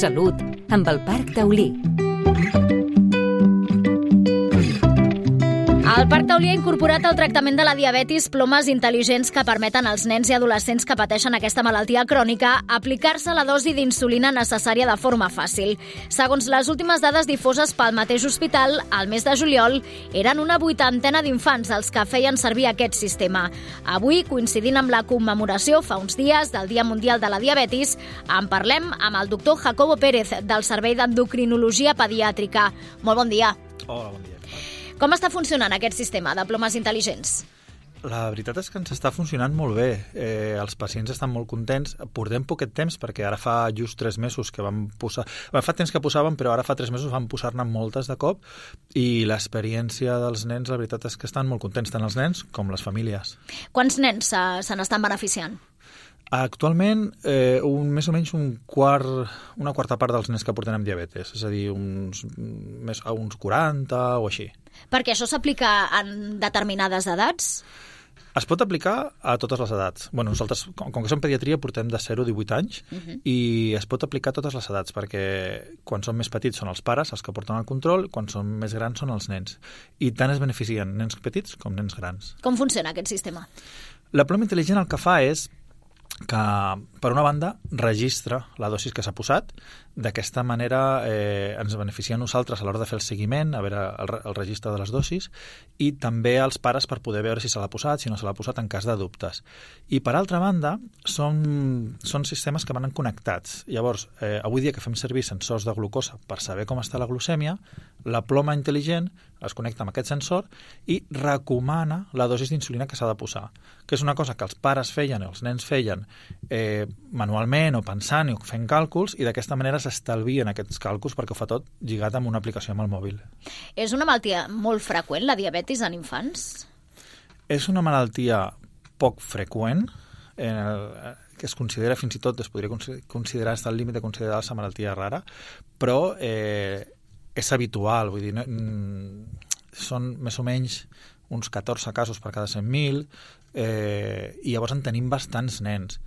Salut, amb el Parc Taulí. El Parc Taulí ha incorporat al tractament de la diabetis plomes intel·ligents que permeten als nens i adolescents que pateixen aquesta malaltia crònica aplicar-se la dosi d'insulina necessària de forma fàcil. Segons les últimes dades difoses pel mateix hospital, al mes de juliol eren una 80ena d'infants els que feien servir aquest sistema. Avui, coincidint amb la commemoració fa uns dies del Dia Mundial de la Diabetis, en parlem amb el doctor Jacobo Pérez del Servei d'Endocrinologia Pediàtrica. Molt bon dia. Hola, bon dia. Com està funcionant aquest sistema de plomes intel·ligents? La veritat és que ens està funcionant molt bé. Els pacients estan molt contents. Portem poquet temps, perquè ara fa just 3 mesos que vam posar... Fa temps que posàvem, però ara fa 3 mesos vam posar-ne moltes de cop, i l'experiència dels nens, la veritat és que estan molt contents, tant els nens com les famílies. Quants nens se n'estan beneficiant? Actualment, més o menys una quarta part dels nens que porten amb diabetes, és a dir, uns 40 o així. Perquè això s'aplica en determinades edats? Es pot aplicar a totes les edats. Bueno, nosaltres, com que som pediatria, portem de 0 a 18 anys, i es pot aplicar a totes les edats, perquè quan són més petits són els pares els que porten el control, quan són més grans són els nens. I tant es beneficien nens petits com nens grans. Com funciona aquest sistema? La ploma intel·ligent el que fa és que, per una banda, registra la dosis que s'ha posat. D'aquesta manera ens beneficia a nosaltres a l'hora de fer el seguiment, a veure el registre de les dosis, i també als pares per poder veure si se l'ha posat, si no se l'ha posat, en cas de dubtes. I, per altra banda, són sistemes que van connectats. Llavors, avui dia que fem servir sensors de glucosa per saber com està la glucèmia, la ploma intel·ligent es connecta amb aquest sensor i recomana la dosis d'insulina que s'ha de posar, que és una cosa que els pares feien, els nens feien manualment o pensant o fent càlculs, i d'aquesta manera s'estalvien aquests càlculs perquè ho fa tot lligat amb una aplicació amb el mòbil. És una malaltia molt freqüent, la diabetis en infants? És una malaltia poc freqüent, que es considera, fins i tot es podria considerar, està al límit de considerar-se malaltia rara, però és habitual, vull dir, són més o menys uns 14 casos per cada 100.000, i llavors en tenim bastants nens.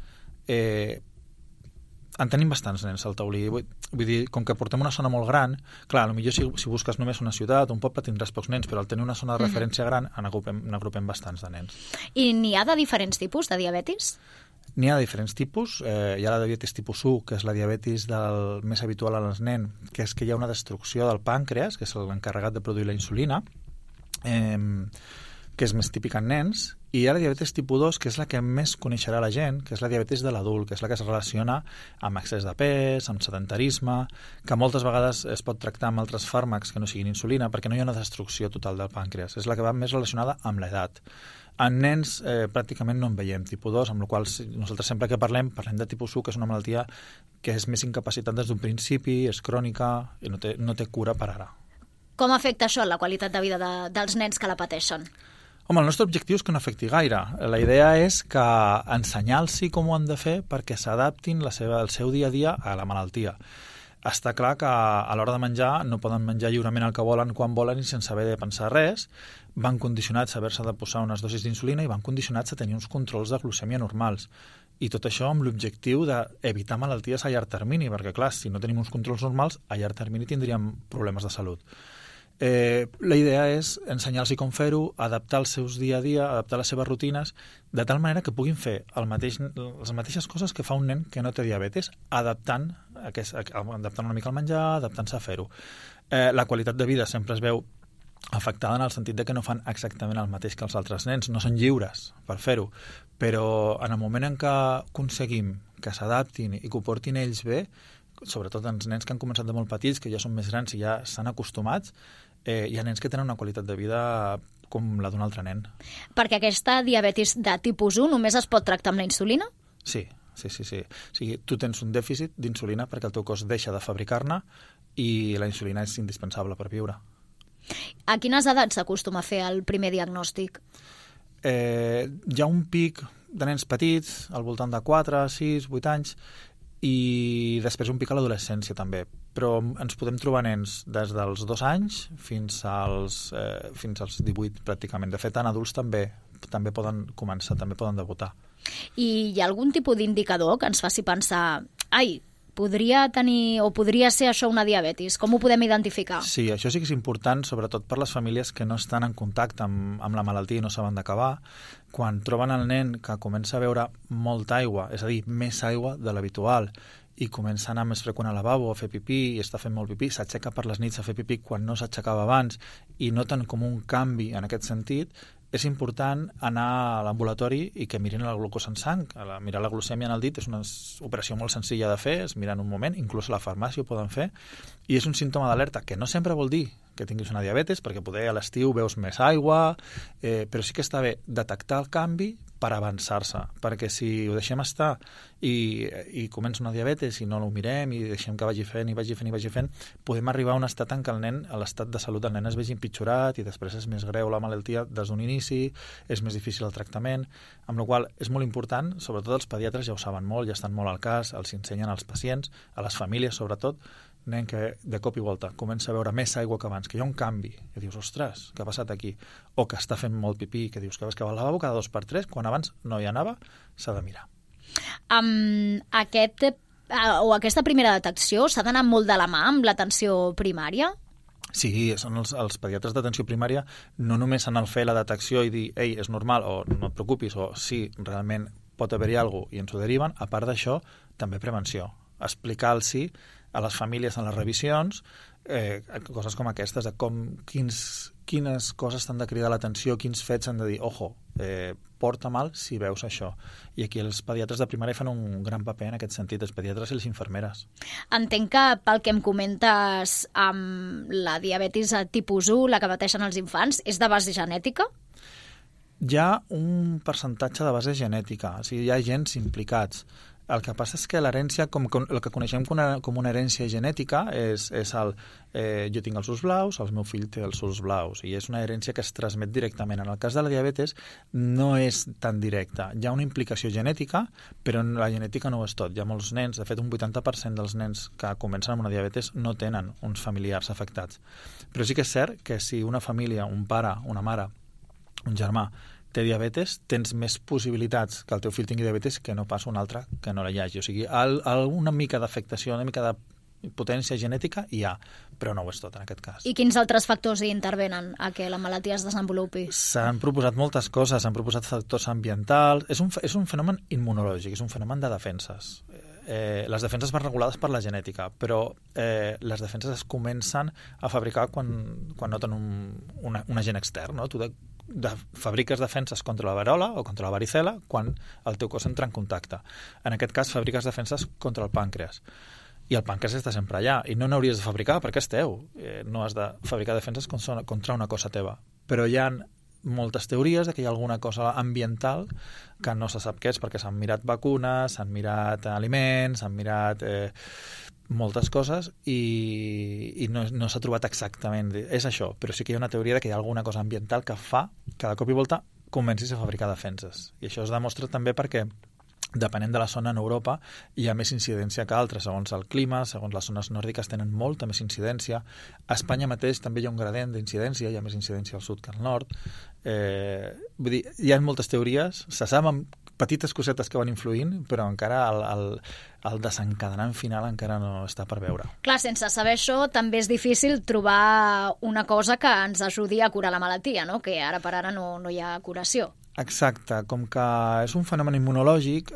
En tenim bastants nens al Taulí. Vull dir, com que portem una zona molt gran, clar, potser si busques només una ciutat o un poble tindràs pocs nens, però al tenir una zona de referència gran n'agrupem bastants de nens. I n'hi ha de diferents tipus de diabetis? N'hi ha de diferents tipus. Hi ha la diabetis tipus 1, que és la diabetis més habitual en els nens, que és que hi ha una destrucció del pàncreas, que és l'encarregat de produir la insulina, que és més típica en nens, i hi ha la diabetis tipus 2, que és la que més coneixerà la gent, que és la diabetis de l'adult, que és la que es relaciona amb excés de pes, amb sedentarisme, que moltes vegades es pot tractar amb altres fàrmacs que no siguin insulina, perquè no hi ha una destrucció total del pàncreas. És la que va més relacionada amb l'edat. En nens pràcticament no en veiem tipus 2, amb la qual nosaltres sempre que parlem de tipus 1, que és una malaltia que és més incapacitant des d'un principi, és crònica i no té cura per ara. Com afecta això la qualitat de vida dels nens que la pateixen? Home, el nostre objectiu és que no afecti gaire. La idea és que ensenyar-los com ho han de fer perquè s'adaptin el seu dia a dia a la malaltia. Està clar que a l'hora de menjar no poden menjar lliurement el que volen quan volen i sense haver de pensar res. Van condicionats a haver-se de posar unes dosis d'insulina i van condicionats a tenir uns controls de glucèmia normals. I tot això amb l'objectiu d'evitar malalties a llarg termini, perquè clar, si no tenim uns controls normals, a llarg termini tindríem problemes de salut. La idea és ensenyar-los com fer-ho, adaptar els seus dia a dia, adaptar les seves rutines, de tal manera que puguin fer les mateixes coses que fa un nen que no té diabetes, adaptant una mica el menjar, adaptant-se a fer-ho. La qualitat de vida sempre es veu afectada en el sentit de que no fan exactament el mateix que els altres nens, no són lliures per fer-ho, però en el moment en què aconseguim que s'adaptin i que ho portin ells bé, sobretot els nens que han començat de molt petits, que ja són més grans i ja s'han acostumats, hi ha nens que tenen una qualitat de vida com la d'un altre nen. Perquè aquesta diabetis de tipus 1 només es pot tractar amb la insulina? Sí. O sigui, tu tens un dèficit d'insulina perquè el teu cos deixa de fabricar-ne i la insulina és indispensable per viure. A quines edats s'acostuma a fer el primer diagnòstic? Hi ha un pic de nens petits, al voltant de 4, 6, 8 anys, i després un pic a l'adolescència també, però ens podem trobar nens des dels 2 anys fins als 18 pràcticament. De fet, en adults també poden començar, també poden debutar. I hi ha algun tipus d'indicador que ens faci pensar podria tenir o podria ser això una diabetis? Com ho podem identificar? Sí, això sí que és important, sobretot per les famílies que no estan en contacte amb la malaltia i no saben d'acabar. Quan troben el nen que comença a beure molta aigua, és a dir, més aigua de l'habitual, i comença a anar més freqüent al lavabo, a fer pipí, i està fent molt pipí, s'aixeca per les nits a fer pipí quan no s'aixecava abans, i noten com un canvi en aquest sentit, és important anar a l'ambulatori i que mirin la glucosa en sang. Mirar la glucèmia en el dit és una operació molt senzilla de fer, es mira en un moment, inclús a la farmàcia ho poden fer, i és un símptoma d'alerta, que no sempre vol dir que tinguis una diabetes, perquè poder a l'estiu veus més aigua, però sí que està bé detectar el canvi per avançar-se, perquè si ho deixem estar i comença una diabetes i no ho mirem i deixem que vagi fent, podem arribar a un estat en què l'estat de salut del nen es vegi empitjorat i després és més greu la malaltia des d'un inici, és més difícil el tractament, amb la qual cosa és molt important, sobretot els pediatres ja ho saben molt, ja estan molt al cas, els ensenyen als pacients, a les famílies sobretot, nen que de cop i volta comença a beure més aigua que abans, que hi ha un canvi, i dius, ostres, què ha passat aquí? O que està fent molt pipí, que dius que vas al lavabo cada 2 per 3, quan abans no hi anava, s'ha de mirar. Aquesta primera detecció s'ha d'anar molt de la mà amb l'atenció primària? Sí, són els pediatres d'atenció primària, no només en el fer la detecció i dir, ei, és normal, o no et preocupis, o sí, realment pot haver-hi alguna cosa i ens ho deriven, a part d'això, també prevenció. Explicar-los a les famílies en les revisions coses com aquestes, de quines coses t'han de cridar l'atenció, quins fets han de dir, ojo, porta mal si veus això. I aquí els pediatres de primària fan un gran paper en aquest sentit, els pediatres i les infermeres. Entenc que pel que em comentes amb la diabetis tipus 1, la que pateixen els infants, és de base genètica? Hi ha un percentatge de base genètica, o sigui, hi ha gens implicats. El que passa és que l'herència, el que coneixem com una herència genètica, és jo tinc els ulls blaus, el meu fill té els ulls blaus, i és una herència que es transmet directament. En el cas de la diabetes no és tan directa. Hi ha una implicació genètica, però la genètica no ho és tot. Hi ha molts nens, de fet un 80% dels nens que comencen amb una diabetes no tenen uns familiars afectats. Però sí que és cert que si una família, un pare, una mare, un germà, té diabetes, tens més possibilitats que el teu fill tingui diabetes que no pas un altre que no la hi hagi. O sigui, una mica d'afectació, una mica de potència genètica hi ha, però no ho és tot en aquest cas. I quins altres factors hi intervenen a que la malaltia es desenvolupi? S'han proposat moltes coses, s'han proposat factors ambientals. És un fenomen immunològic, és un fenomen de defenses. Les defenses van regulades per la genètica, però les defenses es comencen a fabricar quan noten un agent extern, no? Tu fabriques defenses contra la verola o contra la varicela quan el teu cos entra en contacte. En aquest cas, fabriques defenses contra el pàncreas. I el pàncreas està sempre allà, i no n'hauries de fabricar perquè és teu. No has de fabricar defenses contra una cosa teva. Però hi ha moltes teories de que hi ha alguna cosa ambiental que no se sap què és, perquè s'han mirat vacunes, s'han mirat aliments, s'han mirat moltes coses i no s'ha trobat exactament. És això, però sí que hi ha una teoria de que hi ha alguna cosa ambiental que fa que de cop i volta comencis a fabricar defenses. I això es demostra també perquè depenent de la zona en Europa, hi ha més incidència que altres. Segons el clima, segons les zones nòrdiques tenen molta més incidència. A Espanya mateix també hi ha un gradient d'incidència, hi ha més incidència al sud que al nord. Vull dir, hi ha moltes teories, se saben petites cosetes que van influint, però encara el desencadenant final encara no està per veure. Clar, sense saber això també és difícil trobar una cosa que ens ajudi a curar la malaltia, no? Que ara per ara no hi ha curació. Exacte, com que és un fenomen immunològic,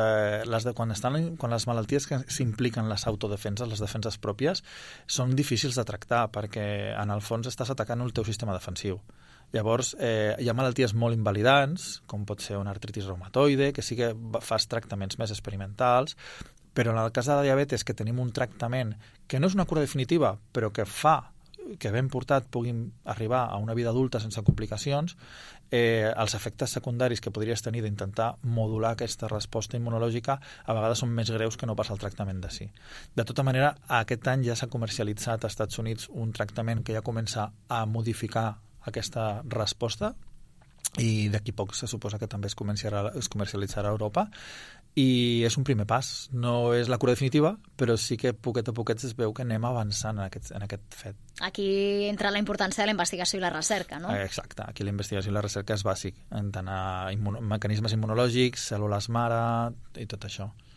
quan les malalties que s'impliquen les autodefenses, les defenses pròpies, són difícils de tractar perquè en el fons estàs atacant el teu sistema defensiu. Llavors, hi ha malalties molt invalidants, com pot ser una artritis reumatoide, que sí que fas tractaments més experimentals, però en el cas de la diabetes, que tenim un tractament que no és una cura definitiva, però que fa que ben portat puguin arribar a una vida adulta sense complicacions, els efectes secundaris que podries tenir d'intentar modular aquesta resposta immunològica a vegades són més greus que no pas el tractament de si. De tota manera, aquest any ja s'ha comercialitzat als Estats Units un tractament que ja comença a modificar aquesta resposta i d'aquí poc se suposa que també es comercialitzarà a Europa i és un primer pas. No és la cura definitiva, però sí que poquet a poquet es veu que anem avançant en aquest fet. Aquí entra la importància de la investigació i la recerca, no? Exacte, aquí la investigació i la recerca és bàsic, en tant a mecanismes immunològics, cèl·lules mare i tot això.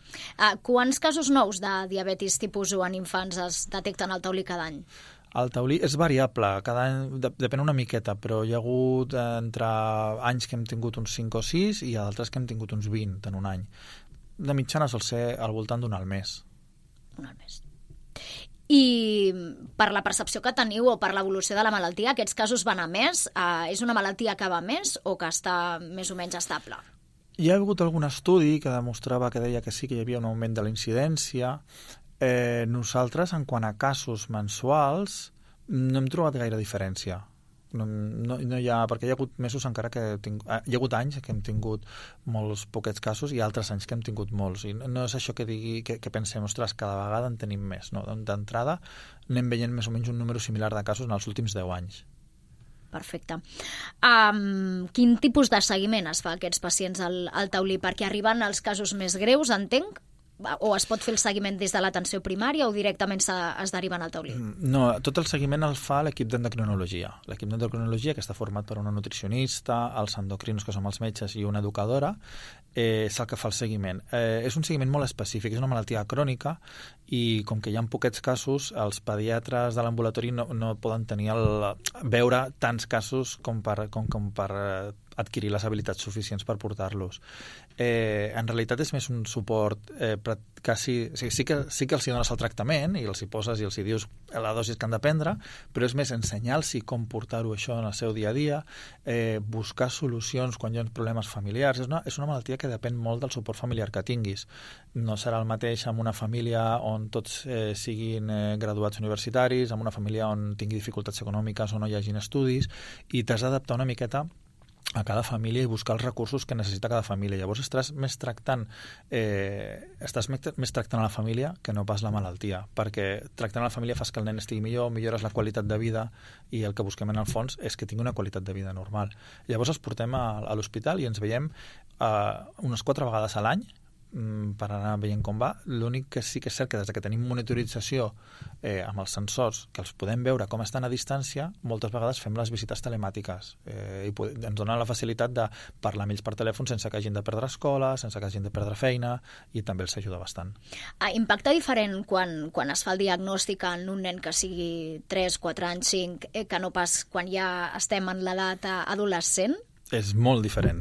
Quants casos nous de diabetis tipus 1 en infants es detecten al taulí cada any? El taulí és variable, cada any depèn una miqueta, però hi ha hagut entre anys que hem tingut uns 5 o 6 i altres que hem tingut uns 20 en un any. De mitjana sol ser al voltant d'un al mes. Un al mes. I per la percepció que teniu o per l'evolució de la malaltia, aquests casos van a més? És una malaltia que va a més o que està més o menys estable? Hi ha hagut algun estudi que demostrava que deia que sí que hi havia un augment de la incidència. Nosaltres, en quant a casos mensuals, no hem trobat gaire diferència. No hi ha, perquè hi ha hagut mesos encara que hi ha hagut anys que hem tingut molts poquets casos i altres anys que hem tingut molts. I no és això que digui que pensem, ostres, cada vegada en tenim més. No? D'entrada anem veient més o menys un número similar de casos en els últims 10 anys. Perfecte. Quin tipus de seguiment es fa a aquests pacients al taulí? Perquè arriben els casos més greus, entenc, o es pot fer el seguiment des de l'atenció primària o directament es deriven al taulí? No, tot el seguiment el fa l'equip d'endocrinologia. L'equip d'endocrinologia, que està format per una nutricionista, els endocrinos, que som els metges, i una educadora, és el que fa el seguiment. És un seguiment molt específic, és una malaltia crònica i com que hi ha poquets casos, els pediatres de l'ambulatori no poden tenir veure tants casos com per adquirir les habilitats suficients per portar-los. En realitat és més un suport sí que els hi dones el tractament i els hi poses i els hi dius la dosi que han de prendre, però és més ensenyar-los com portar-ho això en el seu dia a dia, buscar solucions quan hi ha problemes familiars. És una malaltia que depèn molt del suport familiar que tinguis. No serà el mateix amb una família on tots siguin graduats universitaris, amb una família on tingui dificultats econòmiques o no hi hagin estudis, i t'has d'adaptar una miqueta a cada família i buscar els recursos que necessita cada família. Llavors estàs més tractant a la família que no pas la malaltia, perquè tractant a la família fas que el nen estigui millor, millores la qualitat de vida i el que busquem en el fons és que tingui una qualitat de vida normal. Llavors els portem a l'hospital i ens veiem unes 4 vegades a l'any per anar veient com va. L'únic que sí que és cert que des que tenim monitorització amb els sensors, que els podem veure com estan a distància, moltes vegades fem les visites telemàtiques i ens donen la facilitat de parlar amb ells per telèfon sense que hagin de perdre escola, sense que hagin de perdre feina, i també els ajuda bastant. Impacta diferent quan es fa el diagnòstic en un nen que sigui 3, 4 anys, 5, que no pas quan ja estem en l'edat adolescent? És molt diferent,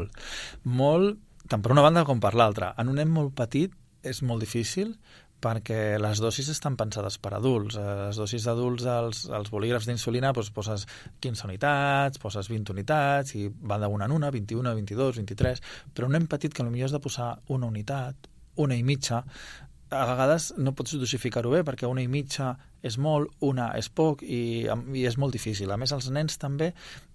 molt, tant per una banda com per l'altra. En un nen molt petit és molt difícil perquè les dosis estan pensades per adults. Les dosis d'adults, els bolígrafs d'insulina, poses 15 unitats, poses 20 unitats, i van d'una en una, 21, 22, 23, però un nen petit que potser has de posar una unitat, una i mitja, a vegades no pots dosificar-ho bé perquè una i mitja és molt, una és poc i és molt difícil. A més, els nens també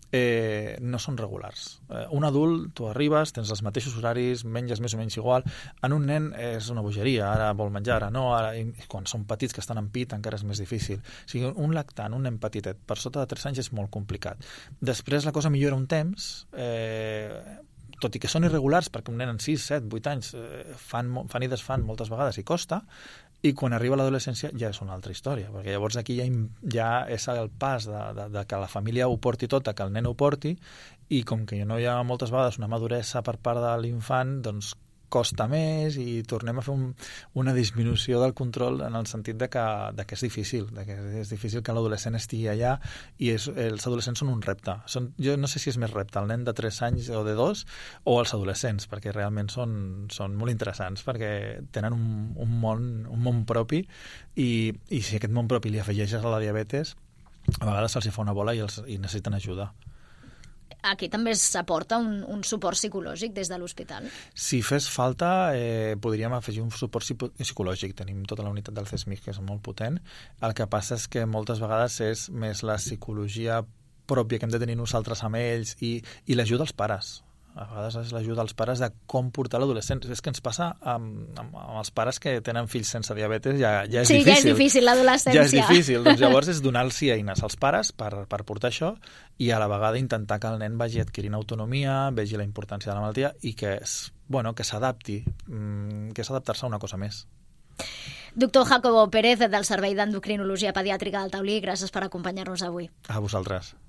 no són regulars. Un adult, tu arribes, tens els mateixos horaris, menges més o menys igual. En un nen és una bogeria, ara vol menjar, ara no, i quan són petits que estan en pit encara és més difícil. O sigui, un lactant, un nen petitet, per sota de 3 anys és molt complicat. Després la cosa millora un temps, tot i que són irregulars, perquè un nen en 6, 7, 8 anys fan i desfan moltes vegades i costa, i quan arriba a l'adolescència ja és una altra història, perquè llavors aquí ja és el pas de que la família ho porti tot, que el nen ho porti, i com que no hi ha moltes vegades una maduresa per part de l'infant, doncs costa més i tornem a fer una disminució del control en el sentit de que és difícil, que l'adolescent estigui allà, i els adolescents són un repte. Jo no sé si és més repte el nen de 3 anys o de 2 o els adolescents, perquè realment són molt interessants, perquè tenen un món propi, i si aquest món propi li afegeixes a la diabetes, a vegades se'ls fa una bola i necessiten ajuda. Aquí també s'aporta un suport psicològic des de l'hospital? Si fes falta, podríem afegir un suport psicològic. Tenim tota la unitat del CESMIC, que és molt potent. El que passa és que moltes vegades és més la psicologia pròpia que hem de tenir nosaltres amb ells i l'ajuda als pares. A vegades és l'ajuda als pares de com portar l'adolescent. És que ens passa amb els pares que tenen fills sense diabetes, ja és difícil. Sí, ja és difícil l'adolescència. Ja és difícil. Doncs llavors és donar-los eines als pares per portar això, i a la vegada intentar que el nen vagi adquirint autonomia, vegi la importància de la malaltia i que s'adapti, que és adaptar-se a una cosa més. Doctor Jacobo Pérez, del Servei d'Endocrinologia Pediàtrica del Taulí, gràcies per acompanyar-nos avui. A vosaltres.